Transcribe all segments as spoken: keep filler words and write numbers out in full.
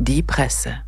Die Presse.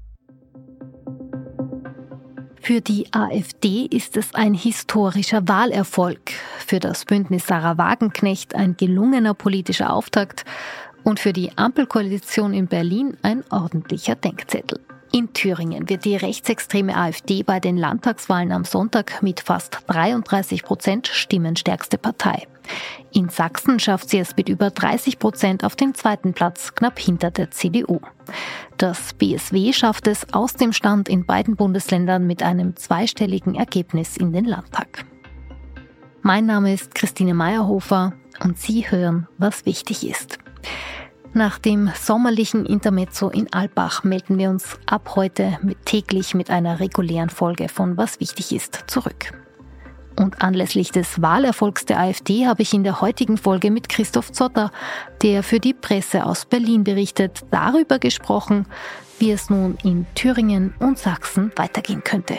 Für die AfD ist es ein historischer Wahlerfolg, für das Bündnis Sarah Wagenknecht ein gelungener politischer Auftakt und für die Ampelkoalition in Berlin ein ordentlicher Denkzettel. In Thüringen wird die rechtsextreme AfD bei den Landtagswahlen am Sonntag mit fast dreiunddreißig Prozent stimmenstärkste Partei. In Sachsen schafft sie es mit über dreißig Prozent auf den zweiten Platz, knapp hinter der C D U. Das B S W schafft es aus dem Stand in beiden Bundesländern mit einem zweistelligen Ergebnis in den Landtag. Mein Name ist Christine Meyerhofer und Sie hören, was wichtig ist. Nach dem sommerlichen Intermezzo in Alpbach melden wir uns ab heute mit täglich mit einer regulären Folge von Was wichtig ist zurück. Und anlässlich des Wahlerfolgs der AfD habe ich in der heutigen Folge mit Christoph Zotter, der für die Presse aus Berlin berichtet, darüber gesprochen, wie es nun in Thüringen und Sachsen weitergehen könnte.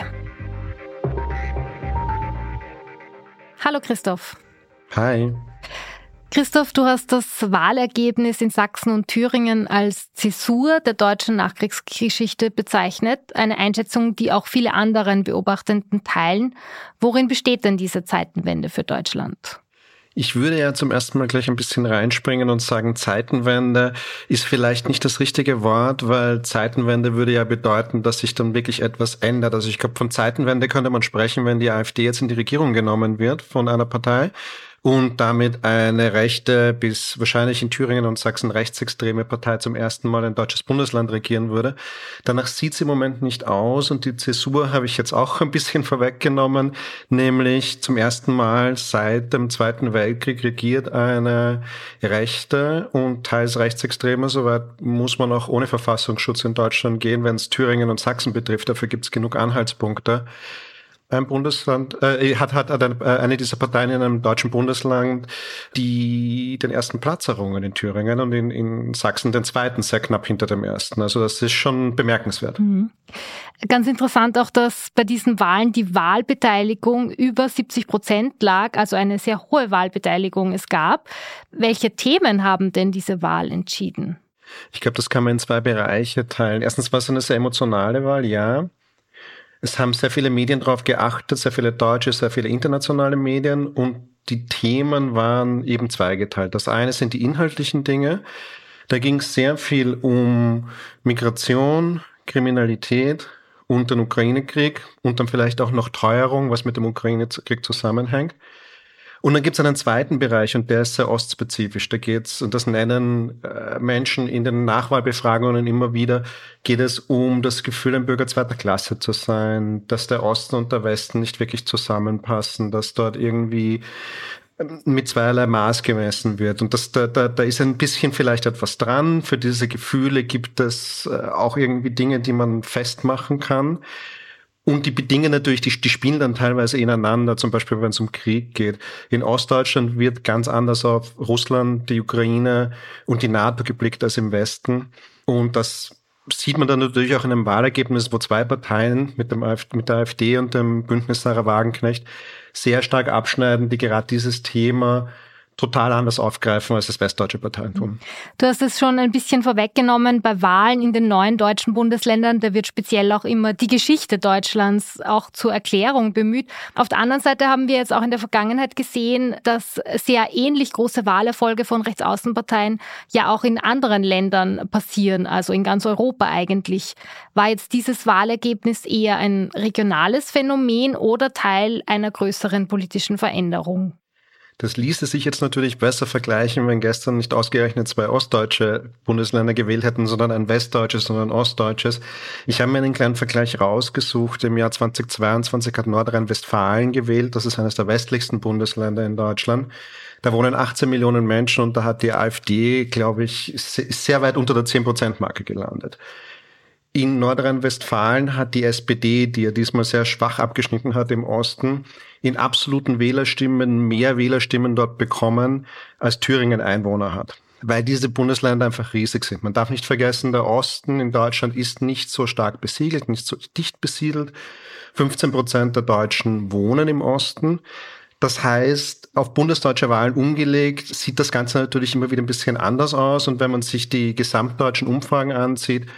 Hallo Christoph. Hi. Christoph, du hast das Wahlergebnis in Sachsen und Thüringen als Zäsur der deutschen Nachkriegsgeschichte bezeichnet. Eine Einschätzung, die auch viele anderen Beobachtenden teilen. Worin besteht denn diese Zeitenwende für Deutschland? Ich würde ja zum ersten Mal gleich ein bisschen reinspringen und sagen, Zeitenwende ist vielleicht nicht das richtige Wort, weil Zeitenwende würde ja bedeuten, dass sich dann wirklich etwas ändert. Also ich glaube, von Zeitenwende könnte man sprechen, wenn die AfD jetzt in die Regierung genommen wird von einer Partei und damit eine rechte bis wahrscheinlich in Thüringen und Sachsen rechtsextreme Partei zum ersten Mal ein deutsches Bundesland regieren würde. Danach sieht es im Moment nicht aus und die Zäsur habe ich jetzt auch ein bisschen vorweggenommen, nämlich zum ersten Mal seit dem Zweiten Weltkrieg regiert eine rechte und teils rechtsextreme, soweit muss man auch ohne Verfassungsschutz in Deutschland gehen, wenn es Thüringen und Sachsen betrifft, dafür gibt es genug Anhaltspunkte. Ein Bundesland äh, hat hat eine, eine dieser Parteien in einem deutschen Bundesland, die den ersten Platz errungen in Thüringen und in, in Sachsen den zweiten, sehr knapp hinter dem ersten. Also das ist schon bemerkenswert. Mhm. Ganz interessant auch, dass bei diesen Wahlen die Wahlbeteiligung über siebzig Prozent lag, also eine sehr hohe Wahlbeteiligung es gab. Welche Themen haben denn diese Wahl entschieden? Ich glaube, das kann man in zwei Bereiche teilen. Erstens war es eine sehr emotionale Wahl, ja. Es haben sehr viele Medien darauf geachtet, sehr viele deutsche, sehr viele internationale Medien und die Themen waren eben zweigeteilt. Das eine sind die inhaltlichen Dinge. Da ging es sehr viel um Migration, Kriminalität und den Ukraine-Krieg und dann vielleicht auch noch Teuerung, was mit dem Ukraine-Krieg zusammenhängt. Und dann gibt es einen zweiten Bereich und der ist sehr ostspezifisch. Da geht's, und das nennen äh, Menschen in den Nachwahlbefragungen immer wieder, geht es um das Gefühl, ein Bürger zweiter Klasse zu sein, dass der Osten und der Westen nicht wirklich zusammenpassen, dass dort irgendwie mit zweierlei Maß gemessen wird. Und das, da, da, da ist ein bisschen vielleicht etwas dran. Für diese Gefühle gibt es äh, auch irgendwie Dinge, die man festmachen kann. Und die bedingen natürlich, die, die spielen dann teilweise ineinander, zum Beispiel wenn es um Krieg geht. In Ostdeutschland wird ganz anders auf Russland, die Ukraine und die NATO geblickt als im Westen. Und das sieht man dann natürlich auch in einem Wahlergebnis, wo zwei Parteien mit, dem AfD, mit der AfD und dem Bündnis Sarah Wagenknecht sehr stark abschneiden, die gerade dieses Thema total anders aufgreifen, als das westdeutsche Parteien tun. Du hast es schon ein bisschen vorweggenommen, bei Wahlen in den neuen deutschen Bundesländern, da wird speziell auch immer die Geschichte Deutschlands auch zur Erklärung bemüht. Auf der anderen Seite haben wir jetzt auch in der Vergangenheit gesehen, dass sehr ähnlich große Wahlerfolge von Rechtsaußenparteien ja auch in anderen Ländern passieren, also in ganz Europa eigentlich. War jetzt dieses Wahlergebnis eher ein regionales Phänomen oder Teil einer größeren politischen Veränderung? Das ließe sich jetzt natürlich besser vergleichen, wenn gestern nicht ausgerechnet zwei ostdeutsche Bundesländer gewählt hätten, sondern ein westdeutsches und ein ostdeutsches. Ich habe mir einen kleinen Vergleich rausgesucht. Im Jahr zweitausendzweiundzwanzig hat Nordrhein-Westfalen gewählt. Das ist eines der westlichsten Bundesländer in Deutschland. Da wohnen achtzehn Millionen Menschen und da hat die AfD, glaube ich, sehr weit unter der zehn Prozent Marke gelandet. In Nordrhein-Westfalen hat die S P D, die ja diesmal sehr schwach abgeschnitten hat im Osten, in absoluten Wählerstimmen mehr Wählerstimmen dort bekommen, als Thüringen Einwohner hat. Weil diese Bundesländer einfach riesig sind. Man darf nicht vergessen, der Osten in Deutschland ist nicht so stark besiedelt, nicht so dicht besiedelt. fünfzehn Prozent der Deutschen wohnen im Osten. Das heißt, auf bundesdeutsche Wahlen umgelegt, sieht das Ganze natürlich immer wieder ein bisschen anders aus. Und wenn man sich die gesamtdeutschen Umfragen ansieht,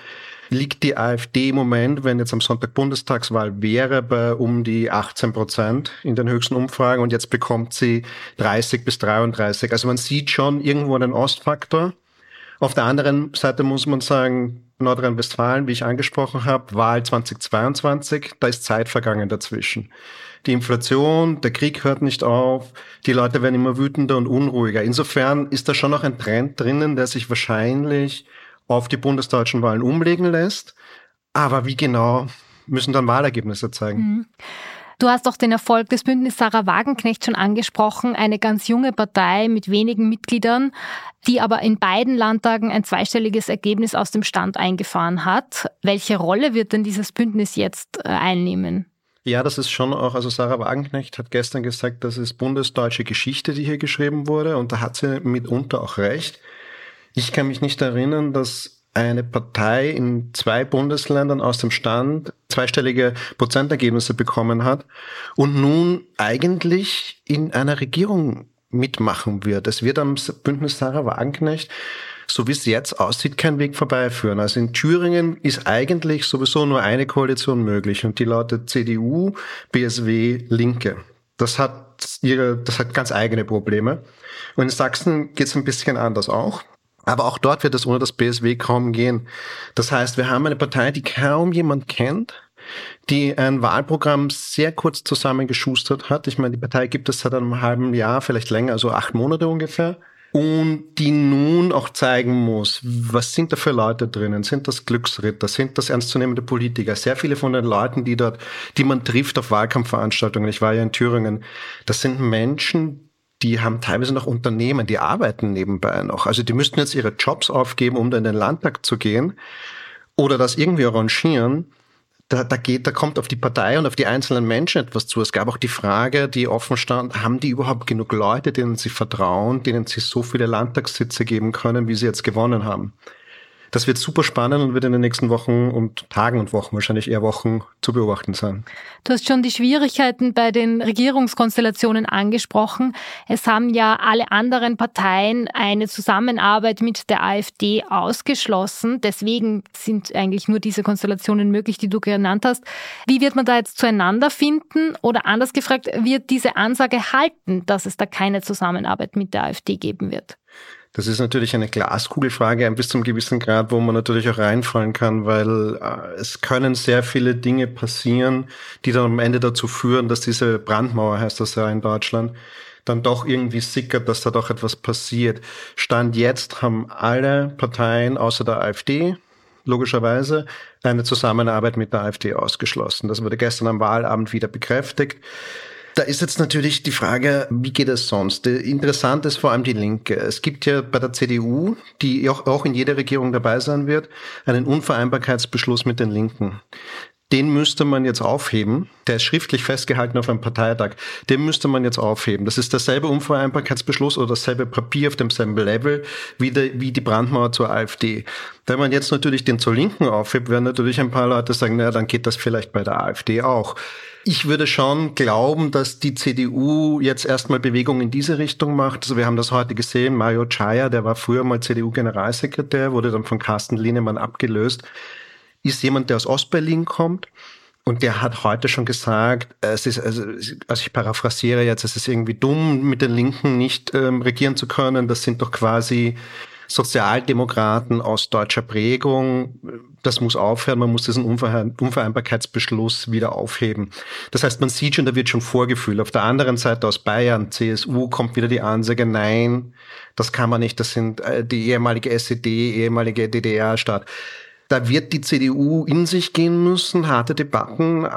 liegt die AfD im Moment, wenn jetzt am Sonntag Bundestagswahl wäre, bei um die achtzehn Prozent in den höchsten Umfragen und jetzt bekommt sie dreißig bis dreiunddreißig. Also man sieht schon irgendwo einen Ostfaktor. Auf der anderen Seite muss man sagen, Nordrhein-Westfalen, wie ich angesprochen habe, Wahl zweitausendzweiundzwanzig, da ist Zeit vergangen dazwischen. Die Inflation, der Krieg hört nicht auf, die Leute werden immer wütender und unruhiger. Insofern ist da schon noch ein Trend drinnen, der sich wahrscheinlich auf die bundesdeutschen Wahlen umlegen lässt. Aber wie genau, müssen dann Wahlergebnisse zeigen. Mhm. Du hast auch den Erfolg des Bündnis Sarah Wagenknecht schon angesprochen, eine ganz junge Partei mit wenigen Mitgliedern, die aber in beiden Landtagen ein zweistelliges Ergebnis aus dem Stand eingefahren hat. Welche Rolle wird denn dieses Bündnis jetzt einnehmen? Ja, das ist schon auch, also Sarah Wagenknecht hat gestern gesagt, das ist bundesdeutsche Geschichte, die hier geschrieben wurde, und da hat sie mitunter auch recht. Ich kann mich nicht erinnern, dass eine Partei in zwei Bundesländern aus dem Stand zweistellige Prozentergebnisse bekommen hat und nun eigentlich in einer Regierung mitmachen wird. Es wird am Bündnis Sarah Wagenknecht, so wie es jetzt aussieht, kein Weg vorbeiführen. Also in Thüringen ist eigentlich sowieso nur eine Koalition möglich und die lautet C D U, B S W, Linke. Das hat ihre, das hat ganz eigene Probleme. Und in Sachsen geht es ein bisschen anders auch. Aber auch dort wird es ohne das B S W kaum gehen. Das heißt, wir haben eine Partei, die kaum jemand kennt, die ein Wahlprogramm sehr kurz zusammengeschustert hat. Ich meine, die Partei gibt es seit einem halben Jahr, vielleicht länger, also acht Monate ungefähr. Und die nun auch zeigen muss, was sind da für Leute drinnen? Sind das Glücksritter? Sind das ernstzunehmende Politiker? Sehr viele von den Leuten, die dort, die man trifft auf Wahlkampfveranstaltungen, ich war ja in Thüringen, das sind Menschen, die haben teilweise noch Unternehmen, die arbeiten nebenbei noch. Also die müssten jetzt ihre Jobs aufgeben, um da in den Landtag zu gehen oder das irgendwie arrangieren. Da, da geht, da kommt auf die Partei und auf die einzelnen Menschen etwas zu. Es gab auch die Frage, die offen stand, haben die überhaupt genug Leute, denen sie vertrauen, denen sie so viele Landtagssitze geben können, wie sie jetzt gewonnen haben? Das wird super spannend und wird in den nächsten Wochen und Tagen und Wochen, wahrscheinlich eher Wochen, zu beobachten sein. Du hast schon die Schwierigkeiten bei den Regierungskonstellationen angesprochen. Es haben ja alle anderen Parteien eine Zusammenarbeit mit der AfD ausgeschlossen. Deswegen sind eigentlich nur diese Konstellationen möglich, die du genannt hast. Wie wird man da jetzt zueinander finden? Oder anders gefragt, wird diese Ansage halten, dass es da keine Zusammenarbeit mit der AfD geben wird? Das ist natürlich eine Glaskugelfrage, bis zum gewissen Grad, wo man natürlich auch reinfallen kann, weil äh, es können sehr viele Dinge passieren, die dann am Ende dazu führen, dass diese Brandmauer, heißt das ja in Deutschland, dann doch irgendwie sickert, dass da doch etwas passiert. Stand jetzt haben alle Parteien außer der AfD logischerweise eine Zusammenarbeit mit der AfD ausgeschlossen. Das wurde gestern am Wahlabend wieder bekräftigt. Da ist jetzt natürlich die Frage, wie geht es sonst? Interessant ist vor allem die Linke. Es gibt ja bei der C D U, die auch in jeder Regierung dabei sein wird, einen Unvereinbarkeitsbeschluss mit den Linken. Den müsste man jetzt aufheben. Der ist schriftlich festgehalten auf einem Parteitag. Den müsste man jetzt aufheben. Das ist derselbe Unvereinbarkeitsbeschluss oder dasselbe Papier auf demselben Level wie die, wie die Brandmauer zur AfD. Wenn man jetzt natürlich den zur Linken aufhebt, werden natürlich ein paar Leute sagen, naja, dann geht das vielleicht bei der AfD auch. Ich würde schon glauben, dass die C D U jetzt erstmal Bewegung in diese Richtung macht. Also wir haben das heute gesehen. Mario Chaya, der war früher mal C D U-Generalsekretär, wurde dann von Carsten Linnemann abgelöst, ist jemand, der aus Ostberlin kommt. Und der hat heute schon gesagt, es ist, also, also ich paraphrasiere jetzt, es ist irgendwie dumm, mit den Linken nicht ähm, regieren zu können. Das sind doch quasi Sozialdemokraten aus deutscher Prägung. Das muss aufhören, man muss diesen Unvereinbarkeitsbeschluss wieder aufheben. Das heißt, man sieht schon, da wird schon Vorgefühl. Auf der anderen Seite aus Bayern, C S U, kommt wieder die Ansage, nein, das kann man nicht, das sind die ehemalige S E D, ehemalige D D R-Staat. Da wird die C D U in sich gehen müssen, harte Debatten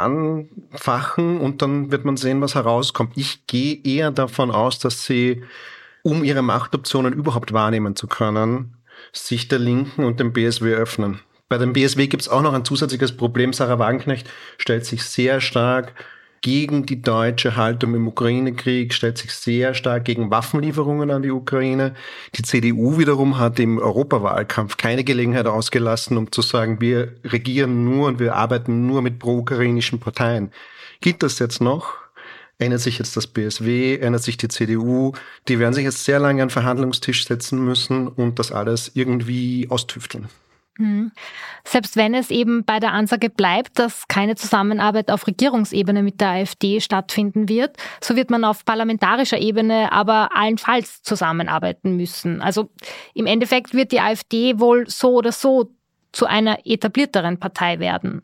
anfachen und dann wird man sehen, was herauskommt. Ich gehe eher davon aus, dass sie, um ihre Machtoptionen überhaupt wahrnehmen zu können, sich der Linken und dem B S W öffnen. Bei dem B S W gibt es auch noch ein zusätzliches Problem. Sarah Wagenknecht stellt sich sehr stark gegen die deutsche Haltung im Ukraine-Krieg, stellt sich sehr stark gegen Waffenlieferungen an die Ukraine. Die C D U wiederum hat im Europawahlkampf keine Gelegenheit ausgelassen, um zu sagen, wir regieren nur und wir arbeiten nur mit pro-ukrainischen Parteien. Gilt das jetzt noch? Ändert sich jetzt das B S W, ändert sich die C D U. Die werden sich jetzt sehr lange an den Verhandlungstisch setzen müssen und das alles irgendwie austüfteln. Hm. Selbst wenn es eben bei der Ansage bleibt, dass keine Zusammenarbeit auf Regierungsebene mit der AfD stattfinden wird, so wird man auf parlamentarischer Ebene aber allenfalls zusammenarbeiten müssen. Also im Endeffekt wird die AfD wohl so oder so zu einer etablierteren Partei werden.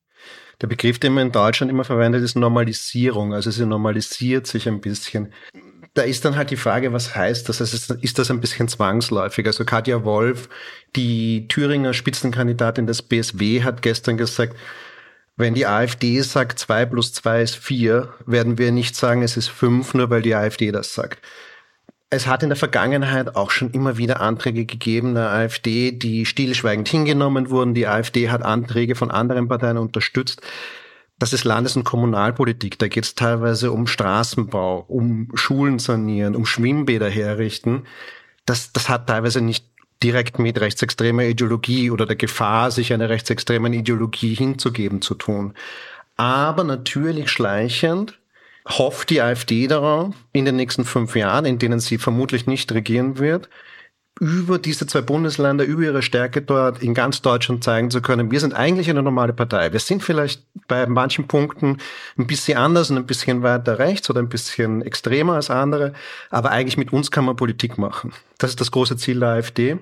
Der Begriff, den man in Deutschland immer verwendet, ist Normalisierung. Also sie normalisiert sich ein bisschen. Da ist dann halt die Frage, was heißt das? Also ist das ein bisschen zwangsläufig? Also Katja Wolf, die Thüringer Spitzenkandidatin des B S W, hat gestern gesagt, wenn die AfD sagt, zwei plus zwei ist vier, werden wir nicht sagen, es ist fünf, nur weil die AfD das sagt. Es hat in der Vergangenheit auch schon immer wieder Anträge gegeben der AfD, die stillschweigend hingenommen wurden. Die AfD hat Anträge von anderen Parteien unterstützt. Das ist Landes- und Kommunalpolitik. Da geht es teilweise um Straßenbau, um Schulen sanieren, um Schwimmbäder herrichten. Das, das hat teilweise nicht direkt mit rechtsextremer Ideologie oder der Gefahr, sich einer rechtsextremen Ideologie hinzugeben, zu tun. Aber natürlich schleichend hofft die AfD darauf, in den nächsten fünf Jahren, in denen sie vermutlich nicht regieren wird, über diese zwei Bundesländer, über ihre Stärke dort in ganz Deutschland zeigen zu können, wir sind eigentlich eine normale Partei. Wir sind vielleicht bei manchen Punkten ein bisschen anders und ein bisschen weiter rechts oder ein bisschen extremer als andere, aber eigentlich mit uns kann man Politik machen. Das ist das große Ziel der AfD.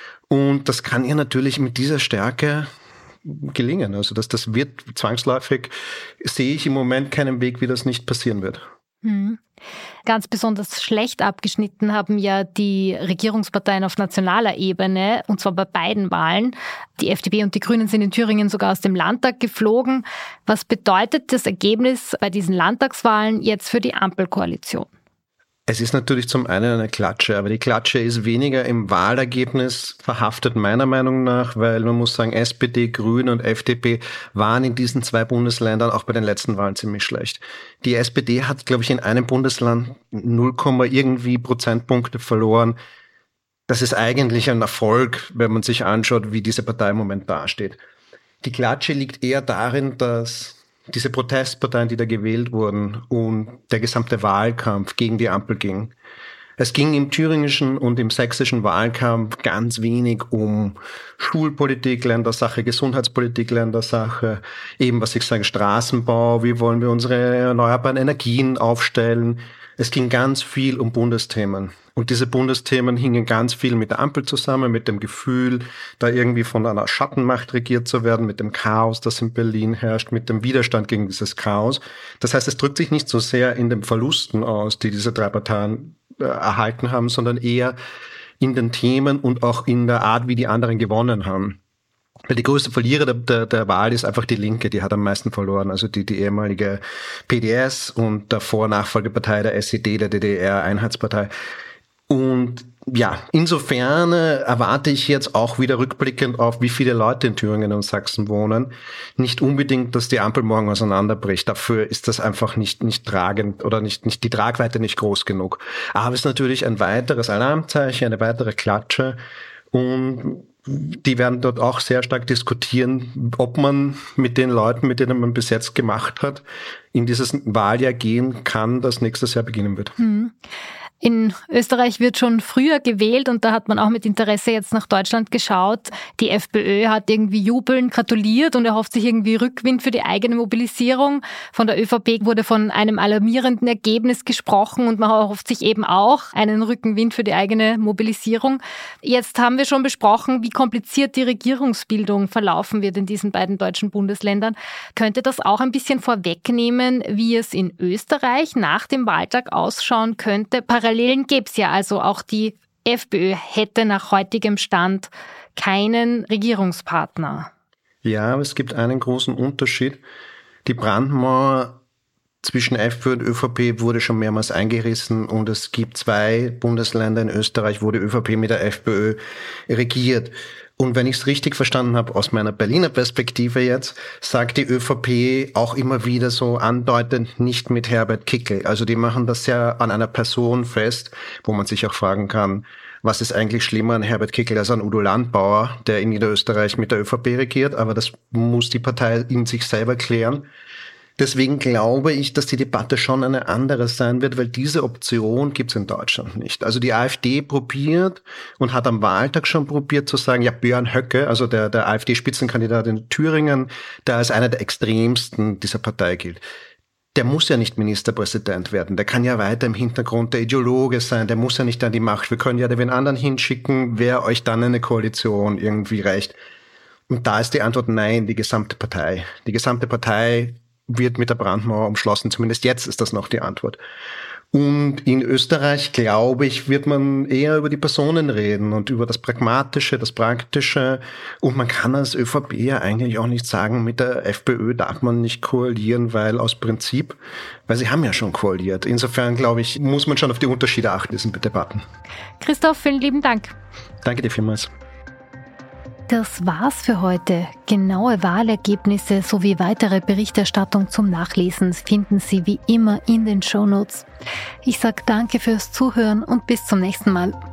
Und das kann ihr natürlich mit dieser Stärke gelingen. Also das, das wird zwangsläufig, sehe ich im Moment keinen Weg, wie das nicht passieren wird. Hm. Ganz besonders schlecht abgeschnitten haben ja die Regierungsparteien auf nationaler Ebene, und zwar bei beiden Wahlen. Die FDP und die Grünen sind in Thüringen sogar aus dem Landtag geflogen. Was bedeutet das Ergebnis bei diesen Landtagswahlen jetzt für die Ampelkoalition? Es ist natürlich zum einen eine Klatsche, aber die Klatsche ist weniger im Wahlergebnis verhaftet, meiner Meinung nach, weil man muss sagen, S P D, Grüne und F D P waren in diesen zwei Bundesländern auch bei den letzten Wahlen ziemlich schlecht. Die S P D hat, glaube ich, in einem Bundesland null, irgendwie Prozentpunkte verloren. Das ist eigentlich ein Erfolg, wenn man sich anschaut, wie diese Partei im Moment dasteht. Die Klatsche liegt eher darin, dass diese Protestparteien, die da gewählt wurden und der gesamte Wahlkampf gegen die Ampel ging. Es ging im thüringischen und im sächsischen Wahlkampf ganz wenig um Schulpolitik, Ländersache, Gesundheitspolitik, Ländersache, eben was ich sage, Straßenbau, wie wollen wir unsere erneuerbaren Energien aufstellen. Es ging ganz viel um Bundesthemen. Und diese Bundesthemen hingen ganz viel mit der Ampel zusammen, mit dem Gefühl, da irgendwie von einer Schattenmacht regiert zu werden, mit dem Chaos, das in Berlin herrscht, mit dem Widerstand gegen dieses Chaos. Das heißt, es drückt sich nicht so sehr in den Verlusten aus, die diese drei Parteien äh, erhalten haben, sondern eher in den Themen und auch in der Art, wie die anderen gewonnen haben. Weil die größte Verlierer der, der, der Wahl ist einfach die Linke, die hat am meisten verloren. Also die, die ehemalige P D S und davor Nachfolgepartei der S E D, der D D R-Einheitspartei. Und ja, insofern erwarte ich jetzt auch wieder rückblickend auf, wie viele Leute in Thüringen und Sachsen wohnen, nicht unbedingt, dass die Ampel morgen auseinanderbricht. Dafür ist das einfach nicht nicht tragend oder nicht nicht die Tragweite nicht groß genug. Aber es ist natürlich ein weiteres Alarmzeichen, eine weitere Klatsche, und die werden dort auch sehr stark diskutieren, ob man mit den Leuten, mit denen man bis jetzt gemacht hat, in dieses Wahljahr gehen kann, das nächstes Jahr beginnen wird. Hm. In Österreich wird schon früher gewählt und da hat man auch mit Interesse jetzt nach Deutschland geschaut. Die FPÖ hat irgendwie jubelnd gratuliert und erhofft sich irgendwie Rückwind für die eigene Mobilisierung. Von der ÖVP wurde von einem alarmierenden Ergebnis gesprochen und man erhofft sich eben auch einen Rückenwind für die eigene Mobilisierung. Jetzt haben wir schon besprochen, wie kompliziert die Regierungsbildung verlaufen wird in diesen beiden deutschen Bundesländern. Könnte das auch ein bisschen vorwegnehmen, wie es in Österreich nach dem Wahltag ausschauen könnte? Parallel Parallelen gäbe es ja, also auch die FPÖ hätte nach heutigem Stand keinen Regierungspartner. Ja, aber es gibt einen großen Unterschied. Die Brandmauer zwischen FPÖ und ÖVP wurde schon mehrmals eingerissen und es gibt zwei Bundesländer in Österreich, wo die ÖVP mit der FPÖ regiert. Und wenn ich es richtig verstanden habe, aus meiner Berliner Perspektive jetzt, sagt die ÖVP auch immer wieder so andeutend nicht mit Herbert Kickl. Also die machen das ja an einer Person fest, wo man sich auch fragen kann, was ist eigentlich schlimmer an Herbert Kickl als an Udo Landbauer, der in Niederösterreich mit der ÖVP regiert. Aber das muss die Partei in sich selber klären. Deswegen glaube ich, dass die Debatte schon eine andere sein wird, weil diese Option gibt es in Deutschland nicht. Also die AfD probiert und hat am Wahltag schon probiert zu sagen, ja, Björn Höcke, also der, der AfD-Spitzenkandidat in Thüringen, der als einer der extremsten dieser Partei gilt. Der muss ja nicht Ministerpräsident werden. Der kann ja weiter im Hintergrund der Ideologe sein. Der muss ja nicht an die Macht. Wir können ja den anderen hinschicken, wer euch dann eine Koalition irgendwie reicht. Und da ist die Antwort nein, die gesamte Partei. Die gesamte Partei wird mit der Brandmauer umschlossen. Zumindest jetzt ist das noch die Antwort. Und in Österreich, glaube ich, wird man eher über die Personen reden und über das Pragmatische, das Praktische. Und man kann als ÖVP ja eigentlich auch nicht sagen, mit der FPÖ darf man nicht koalieren, weil aus Prinzip, weil sie haben ja schon koaliert. Insofern, glaube ich, muss man schon auf die Unterschiede achten in diesen Debatten. Christoph, vielen lieben Dank. Danke dir vielmals. Das war's für heute. Genaue Wahlergebnisse sowie weitere Berichterstattung zum Nachlesen finden Sie wie immer in den Shownotes. Ich sage danke fürs Zuhören und bis zum nächsten Mal.